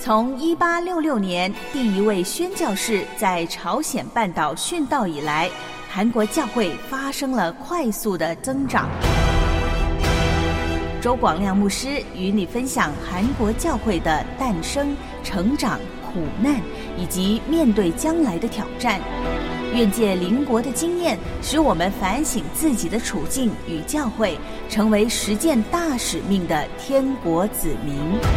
从1866年第一位宣教士在朝鲜半岛殉道以来，韩国教会发生了快速的增长。周广亮牧师与你分享韩国教会的诞生、成长、苦难以及面对将来的挑战。愿借邻国的经验，使我们反省自己的处境与教会，成为实践大使命的天国子民。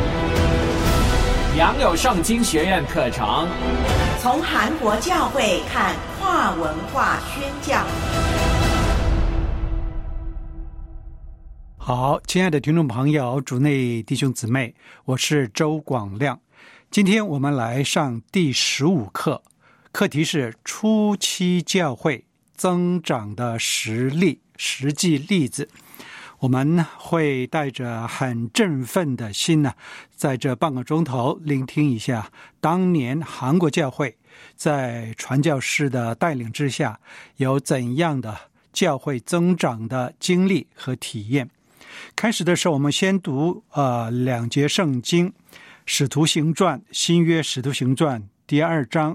良友圣经学院课程， 从韩国教会看跨文化宣教。 好，亲爱的听众朋友，主内弟兄姊妹，我是周广亮。今天我们来上第15课，课题是初期教会增长的实际例子。我们会带着很振奋的心呢，在这半个钟头聆听一下当年韩国教会在传教士的带领之下有怎样的教会增长的经历和体验。开始的时候，我们先读2节圣经，使徒行传，新约使徒行传第2章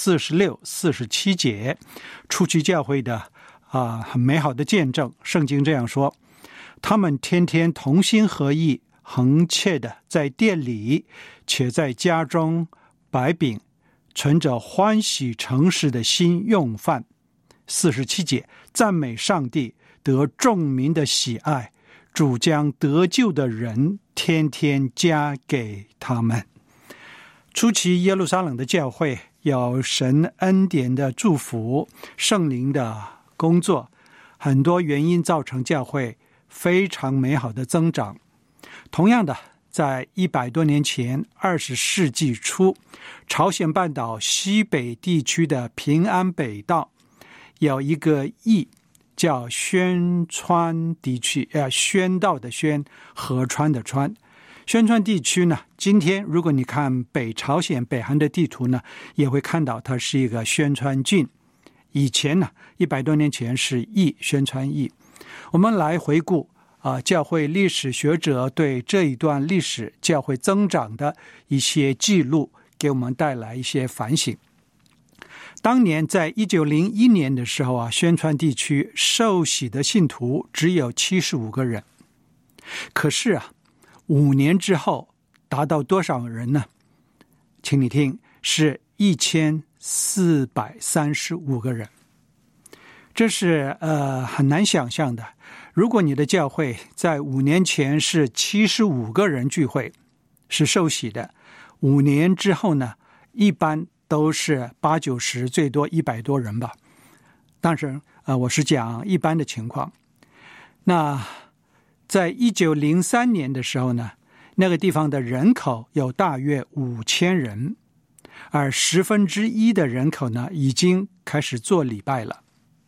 46、47节，初期教会的很美好的见证。圣经这样说：他们天天同心合意，恒切的在店里，且在家中摆饼，存着欢喜诚实的心用饭。47节，赞美上帝，得众民的喜爱，主将得救的人天天加给他们。初期耶路撒冷的教会有神恩典的祝福，圣灵的工作，很多原因造成教会非常美好的增长。同样的，在100多年前20世纪初，朝鲜半岛西北地区的平安北道有一个邑叫宣川地区，宣道的宣，河川的川。宣川地区呢，今天如果你看北朝鲜北韩的地图呢，也会看到它是一个宣川郡。以前呢，100多年前是邑，宣川邑。我们来回顾教会历史学者对这一段历史教会增长的一些记录，给我们带来一些反省。当年在1901年的时候宣川地区受洗的信徒只有75个人，可是5年之后达到多少人呢？请你听，是1435个人。这是很难想象的。如果你的教会在5年前是75个人聚会，是受洗的，5年之后呢，一般都是80、90，最多100多人吧。当然我是讲一般的情况。那在1903年的时候呢，那个地方的人口有大约5000人，而1/10的人口呢，已经开始做礼拜了。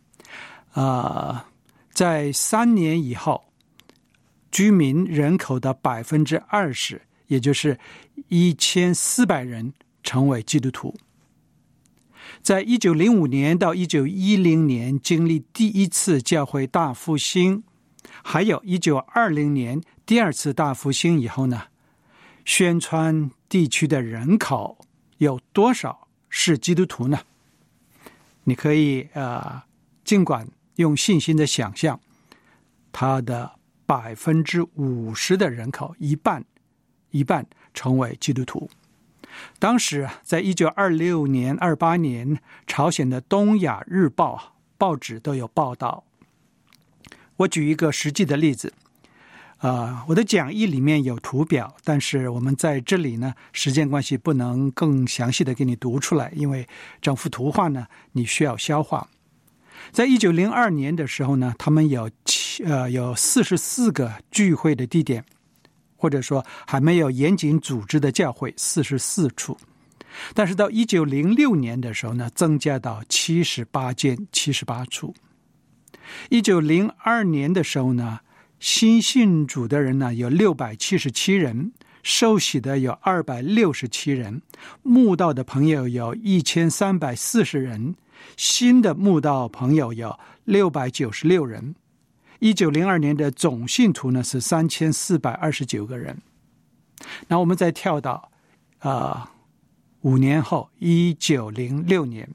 在3年以后，居民人口的20%，也就是1400人成为基督徒。在1905年到1910年经历第一次教会大复兴，还有1920年第2次大复兴以后呢，宣川地区的人口有多少是基督徒呢？你可以尽管用信心的想象，它的50%的人口，一半成为基督徒。当时在1926年、28年，朝鲜的东亚日报报纸都有报道。我举一个实际的例子，我的讲义里面有图表，但是我们在这里呢，时间关系不能更详细的给你读出来，因为整幅图画呢，你需要消化。在1902年的时候呢，他们有44个聚会的地点，或者说还没有严谨组织的教会44处。但是到1906年的时候呢，增加到78处。1902年的时候呢，新信主的人呢有677人，受洗的有267人，慕道的朋友有1340人，新的慕道朋友有696人。1902年的总信徒呢是3429个人。那我们再跳到 5年后1906年，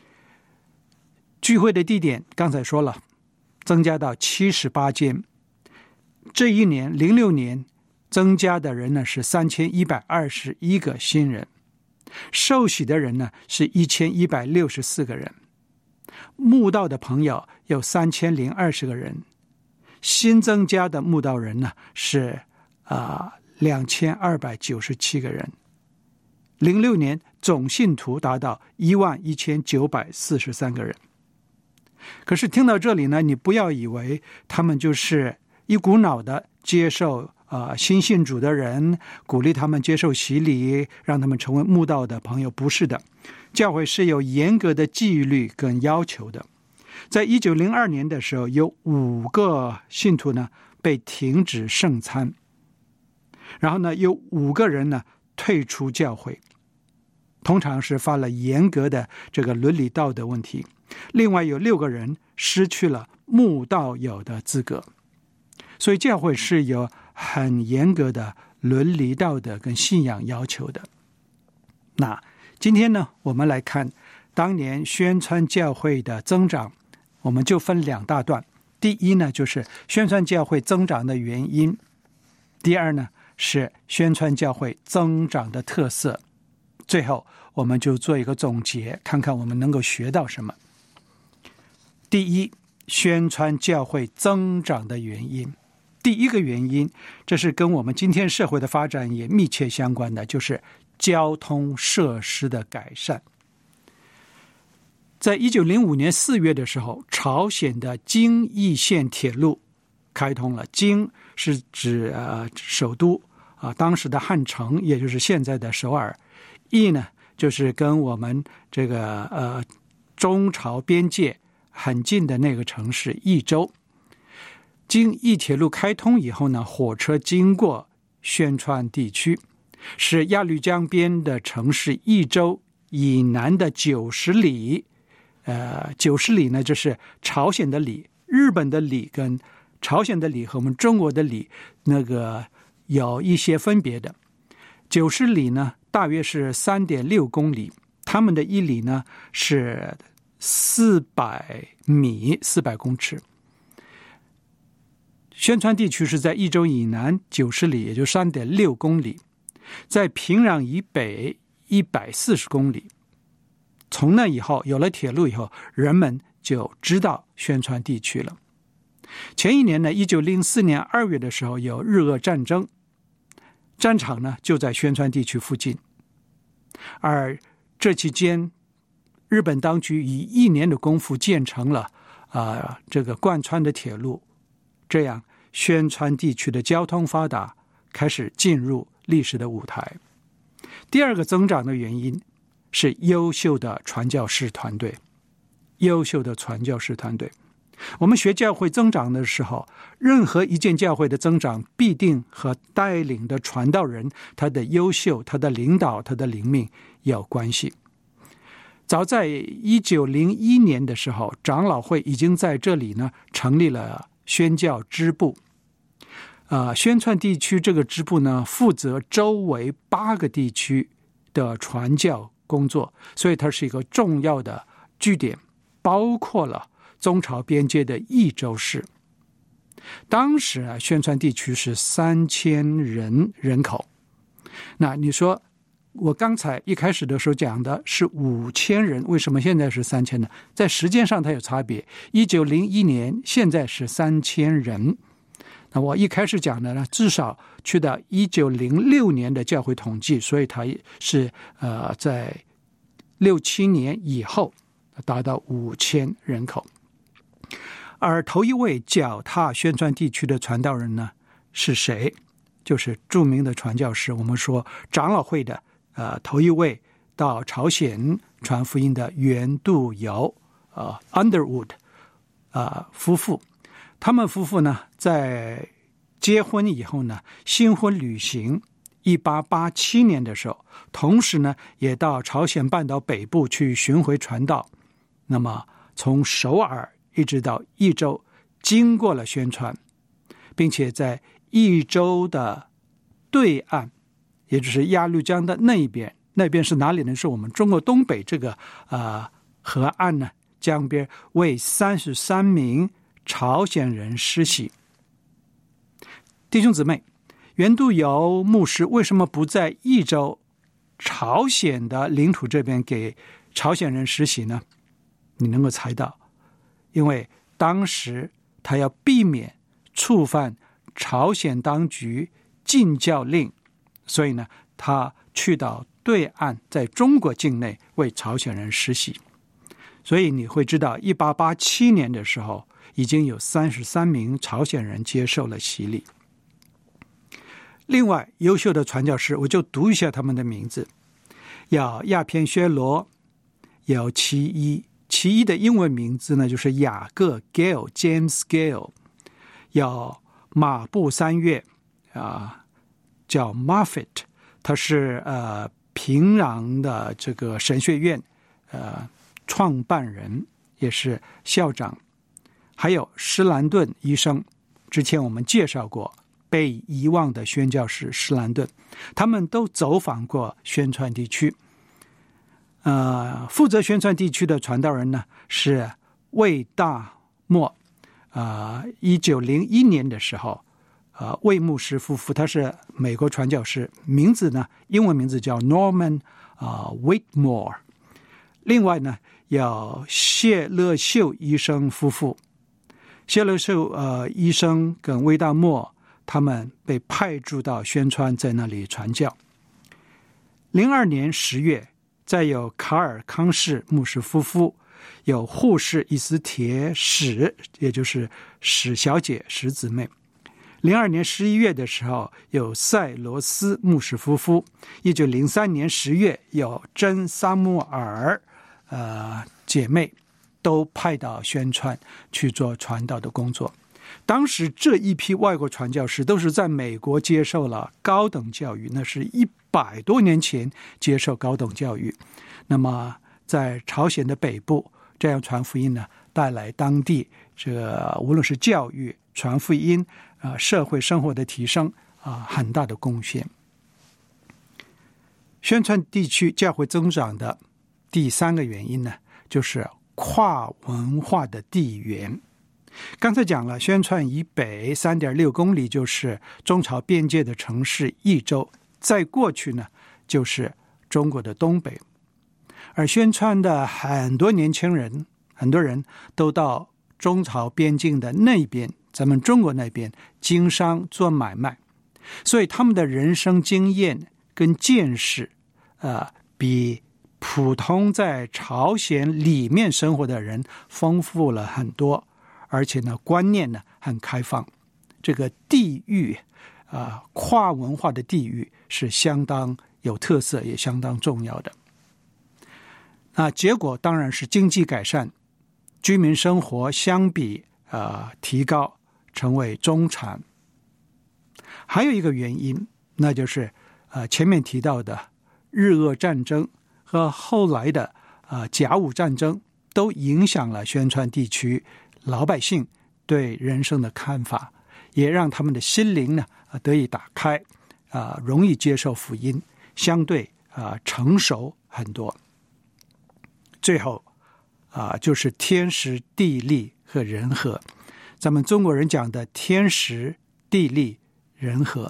聚会的地点刚才说了，增加到78间。这一年06年增加的人呢是3121个新人，受洗的人呢是1164个人，慕道的朋友有3020个人，新增加的慕道人呢是2297个人。06年总信徒达到11943个人。可是听到这里呢，你不要以为他们就是一股脑的接受新信主的人，鼓励他们接受洗礼，让他们成为慕道的朋友。不是的，教会是有严格的纪律跟要求的。在1902年的时候，有5个信徒呢被停止圣餐，然后呢有5个人呢退出教会，通常是犯了严格的这个伦理道德问题。另外有6个人失去了慕道友的资格。所以教会是有很严格的伦理道德跟信仰要求的。那今天呢，我们来看当年宣传教会的增长，我们就分2大段。第一呢，就是宣传教会增长的原因；第二呢，是宣传教会增长的特色。最后我们就做一个总结，看看我们能够学到什么。第一，宣传教会增长的原因。第一个原因，这是跟我们今天社会的发展也密切相关的，就是交通设施的改善。在1905年4月的时候，朝鲜的京义线铁路开通了。京是指首都当时的汉城，也就是现在的首尔。义呢，就是跟我们这个中朝边界很近的那个城市义州。京义铁路开通以后呢，火车经过宣川地区，使鸭绿江边的城市义州以南的90里，90里呢就是朝鲜的里，日本的里跟朝鲜的里和我们中国的里那个有一些分别的。90里呢大约是 3.6 公里，他们的1里呢是400米，400公尺。宣川地区是在义州以南90里，也就 3.6 公里，在平壤以北140公里。从那以后，有了铁路以后，人们就知道宣川地区了。前一年呢，1904年2月的时候有日俄战争，战场呢就在宣川地区附近，而这期间日本当局以1年的功夫建成了这个贯穿的铁路，这样宣川地区的交通发达，开始进入历史的舞台。第二个增长的原因是优秀的传教士团队。优秀的传教士团队，我们学教会增长的时候，任何一件教会的增长必定和带领的传道人他的优秀、他的领导、他的灵命有关系。早在1901年的时候，长老会已经在这里呢成立了宣教支部。宣传地区这个支部呢，负责周围8个地区的传教工作，所以它是一个重要的据点，包括了中朝边界的义州市。当时宣传地区是3000人口。那你说我刚才一开始的时候讲的是5000人，为什么现在是3000呢？在时间上它有差别，1901年现在是3000人。那我一开始讲的呢，至少去到1906年的教会统计，所以它是在6、7年以后达到5000人口。而头一位脚踏宣传地区的传道人呢是谁？就是著名的传教士，我们说长老会的头一位到朝鲜传福音的袁度友Underwood 夫妇。他们夫妇呢在结婚以后呢，新婚旅行1887年的时候，同时呢也到朝鲜半岛北部去巡回传道。那么从首尔一直到义州，经过了宣传，并且在义州的对岸也就是鸭绿江的那一边，那边是哪里呢？是我们中国东北这个河岸呢，江边为33名朝鲜人施洗。弟兄姊妹，袁度尧牧师为什么不在义州朝鲜的领土这边给朝鲜人施洗呢？你能够猜到，因为当时他要避免触犯朝鲜当局禁教令，所以呢，他去到对岸，在中国境内为朝鲜人施洗。所以你会知道1887年的时候，已经有33名朝鲜人接受了洗礼。另外优秀的传教士，我就读一下他们的名字，有亚偏薛罗，有其一的英文名字呢就是雅各 Gale James Gale， 有马布三月叫 Moffitt， 他是平壤的这个神学院创办人，也是校长。还有施兰顿医生，之前我们介绍过被遗忘的宣教士施兰顿，他们都走访过宣传地区。负责宣传地区的传道人呢是魏大莫。1901年的时候，魏牧师夫妇，他是美国传教士，名字呢英文名字叫 Norman Whitmore。另外呢有谢乐秀医生夫妇，谢乐秀医生跟魏大莫他们被派驻到宣川，在那里传教。02年10月，再有卡尔康士牧师夫妇，有护士伊斯铁史，也就是史小姐史姊妹。02年11月的时候，有塞罗斯牧师夫妇。1903年10月，有真萨穆尔姐妹都派到宣川去做传道的工作。当时这一批外国传教士都是在美国接受了高等教育，那是100多年前接受高等教育。那么在朝鲜的北部，这样传福音呢，带来当地这个无论是教育、传福音社会生活的提升很大的贡献。宣传地区教会增长的第3个原因呢，就是跨文化的地缘。刚才讲了，宣传以北 3.6 公里就是中朝边界的城市益州，再过去呢就是中国的东北。而宣传的很多年轻人，很多人都到中朝边境的那边，咱们中国那边经商做买卖，所以他们的人生经验跟见识比普通在朝鲜里面生活的人丰富了很多，而且呢观念呢很开放。这个地域跨文化的地域是相当有特色，也相当重要的。结果当然是经济改善，居民生活相比提高，成为中产。还有一个原因，那就是前面提到的日俄战争和后来的甲午战争都影响了宣传地区老百姓对人生的看法，也让他们的心灵呢得以打开，容易接受福音，相对成熟很多。最后就是天时地利和人和，咱们中国人讲的天时地利人和。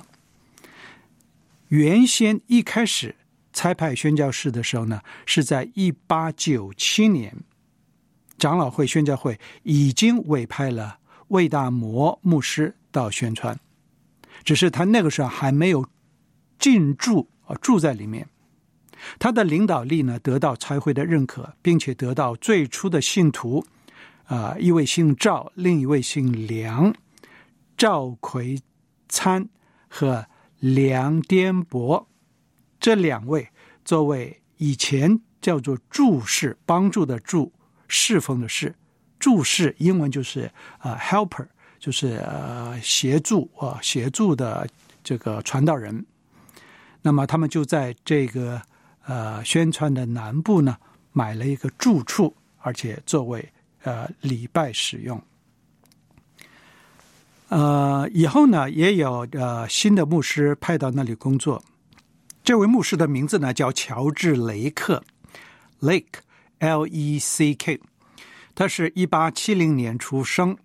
原先一开始差派宣教士的时候呢，是在1897年，长老会宣教会已经委派了魏大摩牧师到宣传，只是他那个时候还没有进驻住在里面。他的领导力呢得到差会的认可，并且得到最初的信徒一位姓赵，另一位姓梁，赵奎参和梁颠伯，这2位作为以前叫做助士，帮助的助，侍奉的侍，助士英文就是helper， 就是协助的这个传道人。那么他们就在这个宣传的南部呢买了一个住处，而且作为礼拜使用。以后呢也有新的牧师派到那里工作。 这位牧师的名字呢叫乔治·雷克 Lake L-E-C-K， 他是1870年出生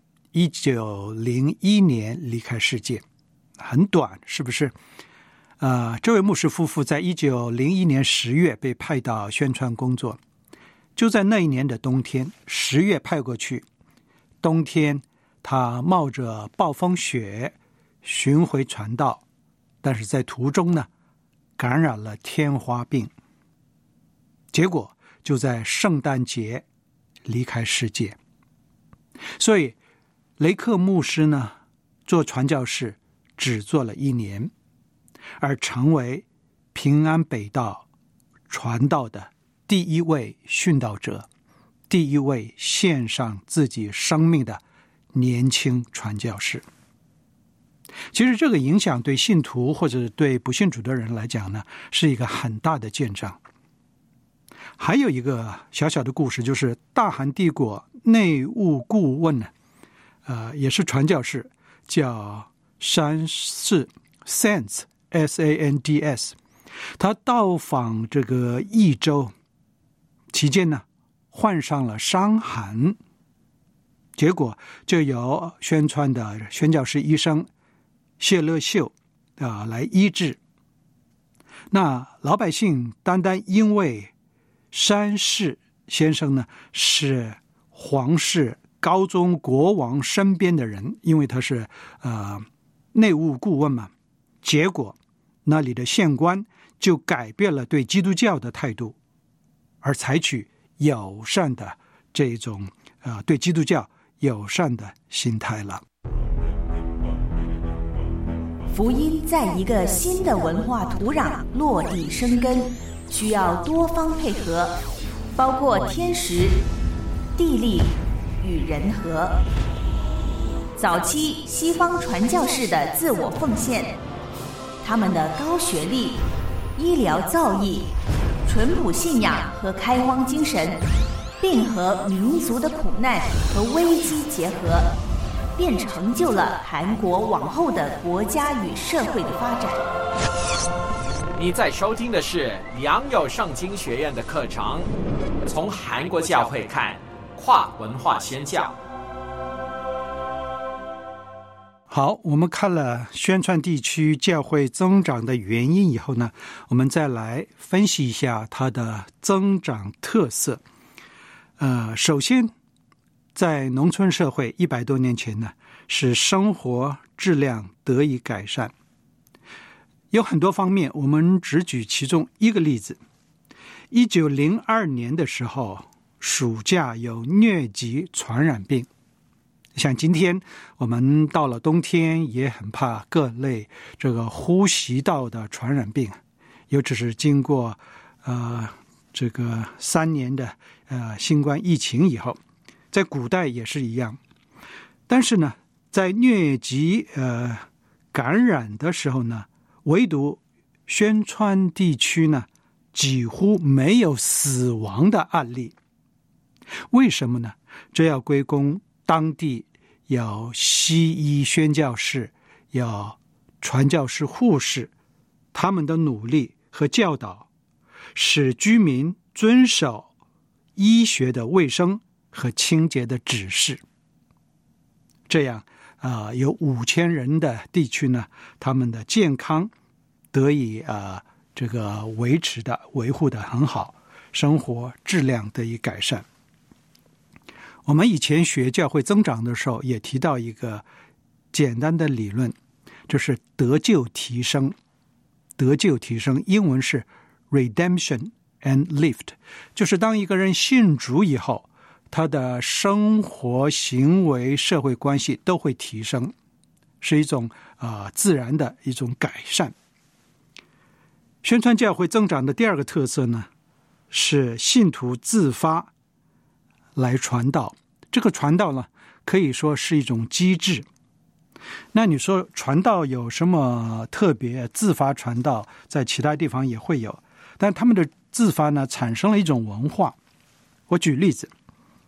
，1901年离开世界，很短是不是？这位牧师夫妇在1901年10月被派到宣传工作，就在那一年的冬天，10月派过去，冬天他冒着暴风雪巡回传道，但是在途中呢感染了天花病，结果就在圣诞节离开世界。所以雷克牧师呢做传教士只做了1年，而成为平安北道传道的第一位殉道者，第一位献上自己生命的年轻传教士。其实这个影响对信徒或者对不信主的人来讲呢，是一个很大的见证。还有一个小小的故事，就是大韩帝国内务顾问呢，也是传教士，叫山氏 Sands S-A-N-D-S， 他到访这个益州期间呢，患上了伤寒，结果就由宣传的宣教士医生谢乐秀来医治。那老百姓单单因为山氏先生呢是皇室高宗国王身边的人，因为他是内务顾问嘛，结果那里的县官就改变了对基督教的态度，而采取友善的这种对基督教友善的心态了。 福音在一个新的文化土壤落地生根，需要多方配合，包括天时、地利与人和。早期西方传教士的自我奉献，他们的高学历、医疗造诣、淳朴信仰和开荒精神，并和民族的苦难和危机结合，便成就了韩国往后的国家与社会的发展。 你在收听的是良友圣经学院的课程，从韩国教会看跨文化宣教。 好，我们看了宣传地区教会增长的原因以后呢，我们再来分析一下它的增长特色。首先在农村社会100多年前呢，使生活质量得以改善。有很多方面，我们只举其中一个例子。1902年的时候，暑假有疟疾传染病。像今天我们到了冬天也很怕各类这个呼吸道的传染病，尤其是经过这个3年的新冠疫情以后，在古代也是一样。但是呢，在疟疾感染的时候呢，唯独宣川地区呢几乎没有死亡的案例。为什么呢？这要归功当地有西医宣教士，有传教士护士，他们的努力和教导，使居民遵守医学的卫生和清洁的指示。这样有5000人的地区呢，他们的健康得以这个维护的很好，生活质量得以改善。我们以前学教会增长的时候也提到一个简单的理论，就是得救提升。得救提升英文是 redemption and lift， 就是当一个人信主以后，他的生活行为社会关系都会提升，是一种自然的一种改善。宣传教会增长的第二个特色呢，是信徒自发来传道。这个传道呢，可以说是一种机制。那你说传道有什么特别？自发传道在其他地方也会有，但他们的自发呢，产生了一种文化。我举例子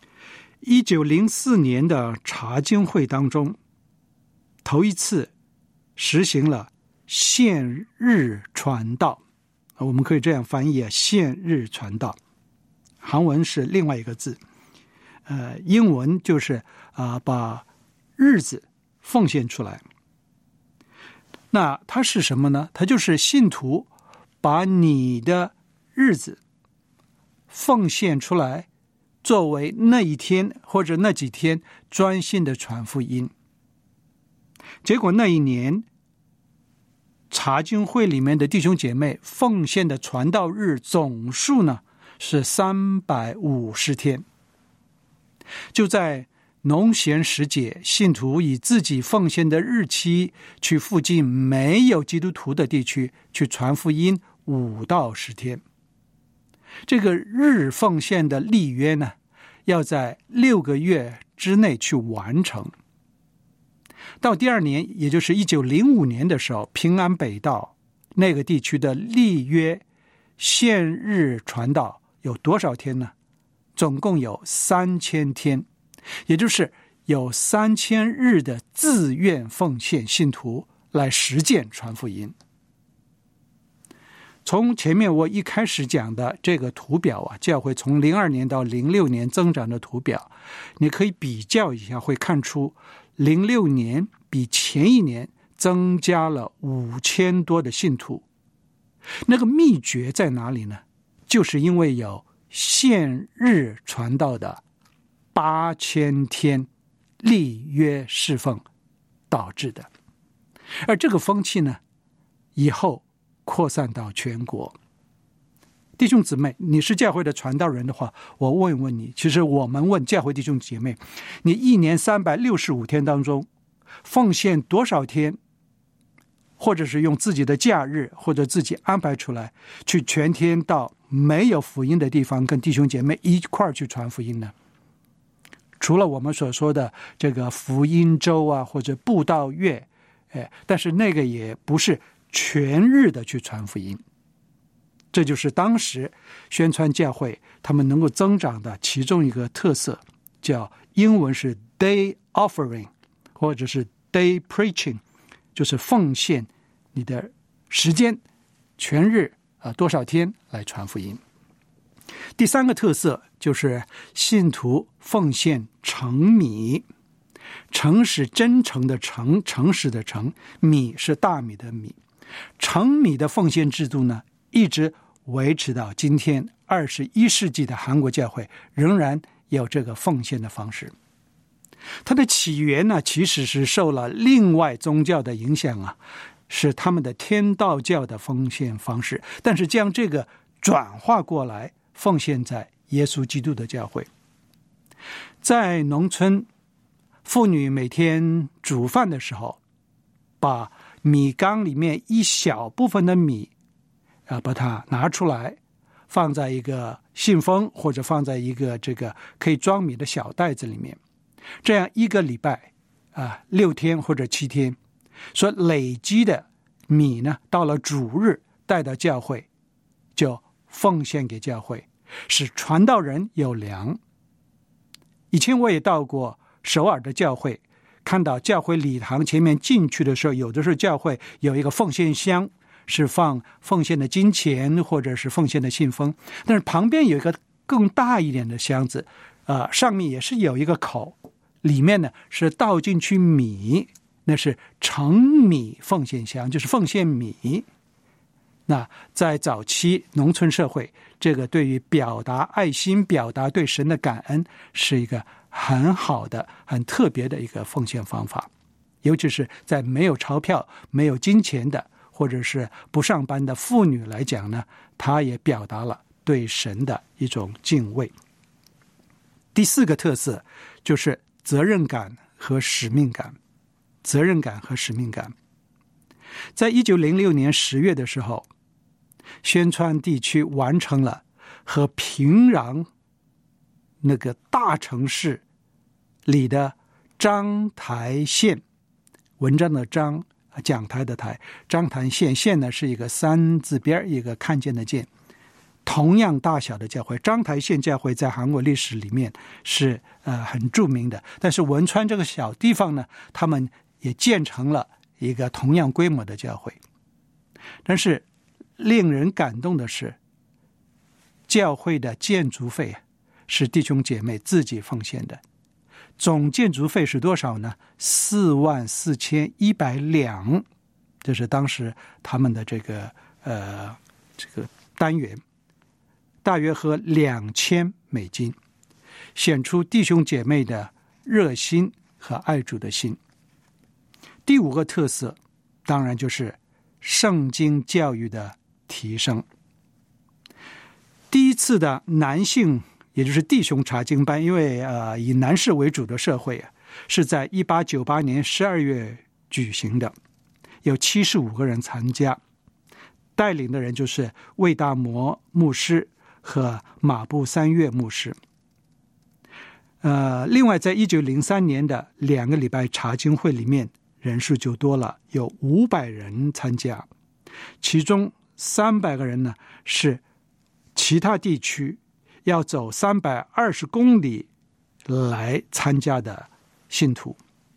，1904年的查经会当中，头一次实行了限日传道。 我们可以这样翻译献日传道，韩文是另外一个字，英文就是把日子奉献出来。那它是什么呢？它就是信徒把你的日子奉献出来，作为那一天或者那几天专心的传福音。结果那一年查经会里面的弟兄姐妹奉献的传道日总数呢是350天。就在农闲时节，信徒以自己奉献的日期去附近没有基督徒的地区去传福音5到10天。这个日奉献的立约呢，要在6个月之内去完成。到第二年，也就是1905年的时候，平安北道那个地区的立约献日传道有多少天呢？总共有3000天，也就是有3000日的自愿奉献信徒来实践传福音。从前面我一开始讲的这个图表教会从02年到06年增长的图表，你可以比较一下，会看出06年比前一年增加了5000多的信徒。那个秘诀在哪里呢？就是因为有献日传道的8000天立约侍奉导致的。而这个风气呢，以后扩散到全国。弟兄姊妹，你是教会的传道人的话，我问问你，其实我们问教会弟兄姐妹，你一年365天当中奉献多少天，或者是用自己的假日或者自己安排出来，去全天到没有福音的地方跟弟兄姐妹一块儿去传福音呢？除了我们所说的这个福音周或者布道月，但是那个也不是全日的去传福音。这就是当时宣传教会他们能够增长的其中一个特色，叫英文是 day offering 或者是 day preaching， 就是奉献你的时间全日多少天来传福音。第三个特色就是信徒奉献诚米，诚是真诚的诚，诚实的诚，米是大米的米。诚米的奉献制度呢，一直维持到今天21世纪的韩国教会仍然有这个奉献的方式。它的起源呢，其实是受了另外宗教的影响是他们的天道教的奉献方式，但是将这个转化过来奉献在耶稣基督的教会。在农村，妇女每天煮饭的时候，把米缸里面一小部分的米把它拿出来，放在一个信封或者放在一个这个可以装米的小袋子里面，这样1个礼拜6天或者7天所累积的米呢，到了主日带到教会就奉献给教会，使传道人有粮。以前我也到过首尔的教会，看到教会礼堂前面进去的时候，有的时候教会有一个奉献箱，是放奉献的金钱或者是奉献的信封，但是旁边有一个更大一点的箱子，上面也是有一个口，里面呢是倒进去米，那是盛米奉献箱，就是奉献米。那在早期农村社会，这个对于表达爱心、表达对神的感恩，是一个很好的、很特别的一个奉献方法。尤其是在没有钞票、没有金钱的，或者是不上班的妇女来讲呢，她也表达了对神的一种敬畏。第4个特色就是责任感和使命感。责任感和使命感。在1906年10月的时候，宣川地区完成了和平壤那个大城市里的章台县，文章的章，讲台的台，章台县，县呢是一个3字边一个看见的见，同样大小的教会。章台县教会在韩国历史里面是很著名的，但是文川这个小地方呢，他们也建成了一个同样规模的教会。但是令人感动的是，教会的建筑费是弟兄姐妹自己奉献的，总建筑费是多少呢？44,100两，这是当时他们的这个单元，大约合$2000，显出弟兄姐妹的热心和爱主的心。第5个特色当然就是圣经教育的提升。第一次的男性也就是弟兄查经班，因为以男士为主的社会是在1898年12月举行的，有75个人参加，带领的人就是魏大摩牧师和马布三月牧师。另外在1903年的2个礼拜查经会里面，人数就多了，有500人参加，其中300个人呢是其他地区要走320公里来参加的信徒。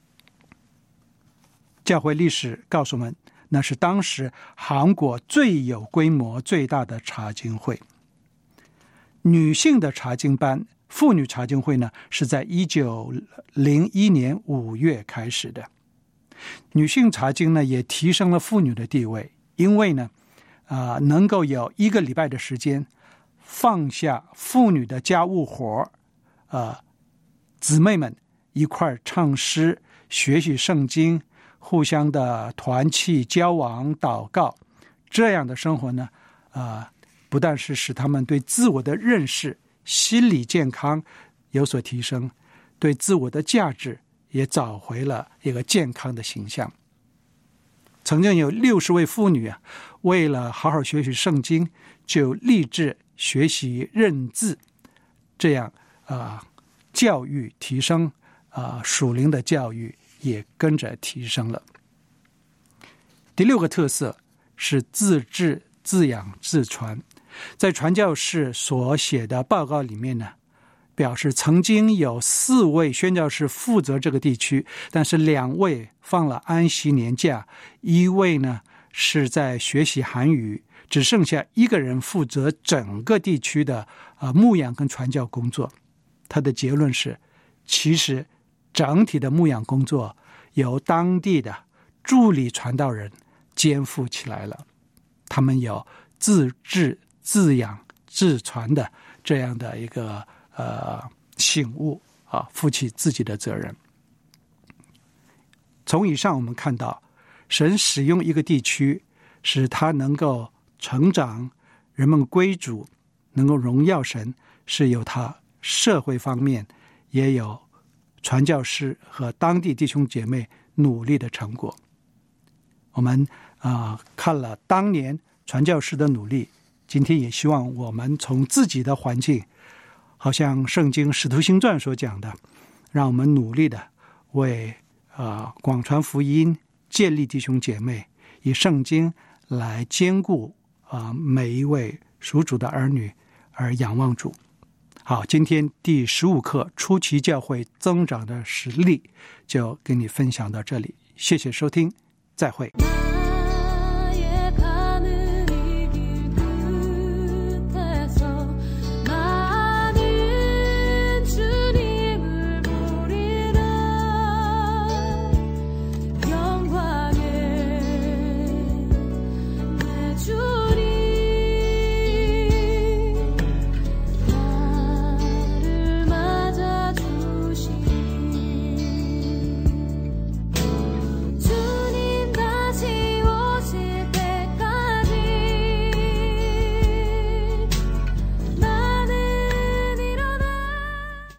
教会历史告诉我们，那是当时韩国最有规模最大的查经会。女性的查经班，妇女查经会呢，是在1901年5月开始的。女性查经呢也提升了妇女的地位，因为呢能够有1个礼拜的时间放下妇女的家务活，姊妹们一块唱诗、学习圣经，互相的团契、交往、祷告，这样的生活呢，不但是使他们对自我的认识、心理健康有所提升，对自我的价值也找回了一个健康的形象。曾经有60位妇女为了好好学习圣经，就立志学习认字，这样教育提升，属灵的教育也跟着提升了。第6个特色是自治、自养、自传。在传教士所写的报告里面呢，表示曾经有4位宣教士负责这个地区，但是2位放了安息年假，1位呢是在学习韩语，只剩下1个人负责整个地区的牧养跟传教工作。他的结论是，其实整体的牧养工作由当地的助理传道人肩负起来了，他们有自治、自养、自传的这样的一个醒悟负起自己的责任。从以上我们看到，神使用一个地区，使它能够成长，人们归主，能够荣耀神，是有它社会方面，也有传教士和当地弟兄姐妹努力的成果。我们看了当年传教士的努力，今天也希望我们从自己的环境，好像圣经使徒行传所讲的，让我们努力的为广传福音，建立弟兄姐妹，以圣经来兼顾每一位属主的儿女而仰望主。好，今天第15课初期教会增长的实例就跟你分享到这里，谢谢收听，再会。